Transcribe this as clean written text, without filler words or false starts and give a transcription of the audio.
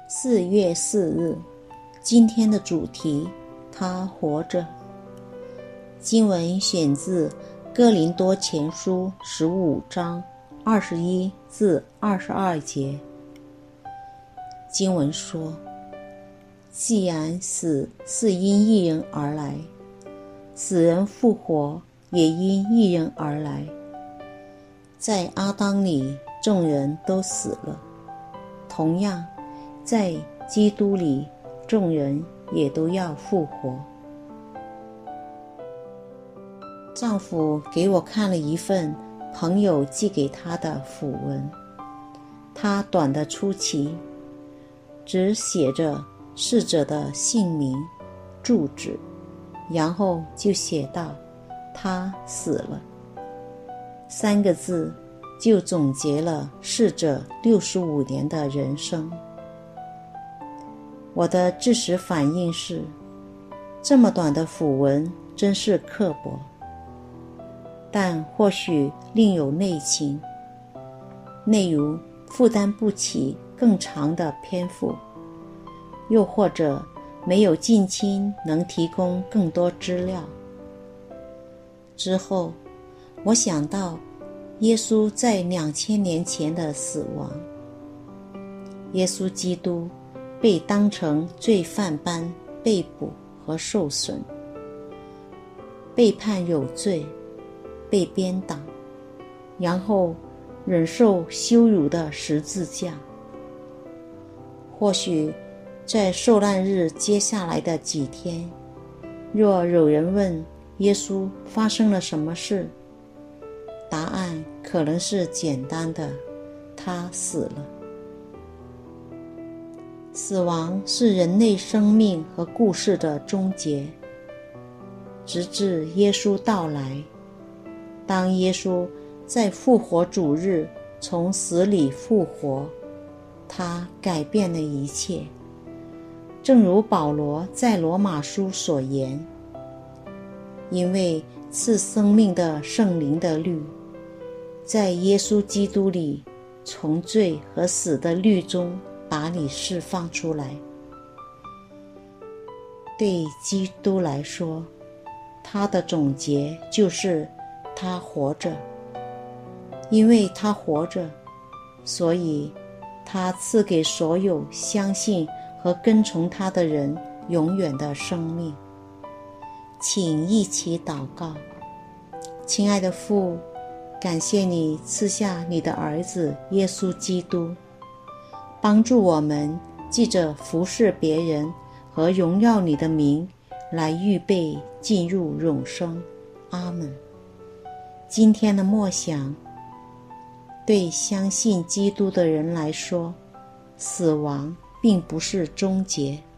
4月4日，今天的主题，他活着。经文选自哥林多前书15章21至22节。经文说，既然死是因一人而来，死人复活也因一人而来。在阿当里众人都死了，同样在基督里众人也都要复活。丈夫给我看了一份朋友寄给他的讣文，他短得出奇，只写着逝者的姓名、住址，然后就写道他死了，3个字就总结了逝者65年的人生。我的即时反应是，这么短的讣文真是刻薄，但或许另有内情，内容负担不起更长的篇幅，又或者没有近亲能提供更多资料。之后我想到耶稣在2000年前的死亡，耶稣基督被当成罪犯般被捕和受审，被判有罪，被鞭打，然后忍受羞辱的十字架。或许在受难日接下来的几天，若有人问耶稣发生了什么事，答案可能是简单的，他死了。死亡是人类生命和故事的终结，直至耶稣到来。当耶稣在复活主日从死里复活，他改变了一切。正如保罗在罗马书所言，因为赐生命的圣灵的律，在耶稣基督里从罪和死的律中把你释放出来。对基督来说，他的总结就是他活着。因为他活着，所以他赐给所有相信和跟从他的人永远的生命。请一起祷告。亲爱的父，感谢你赐下你的儿子耶稣基督，帮助我们记着服侍别人和荣耀你的名，来预备进入永生。阿们。今天的默想，对相信基督的人来说，死亡并不是终结。